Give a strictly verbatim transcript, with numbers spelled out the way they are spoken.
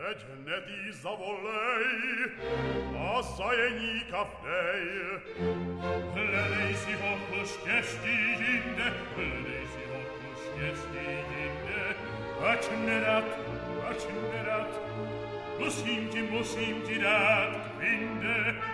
Veď hned jí zavolej a zajeníka vdej. Hledej si ho štěstí jinde, hledej si ho štěstí jinde. Ať nerad, ať nerad, musím ti, musím ti dát kvinde.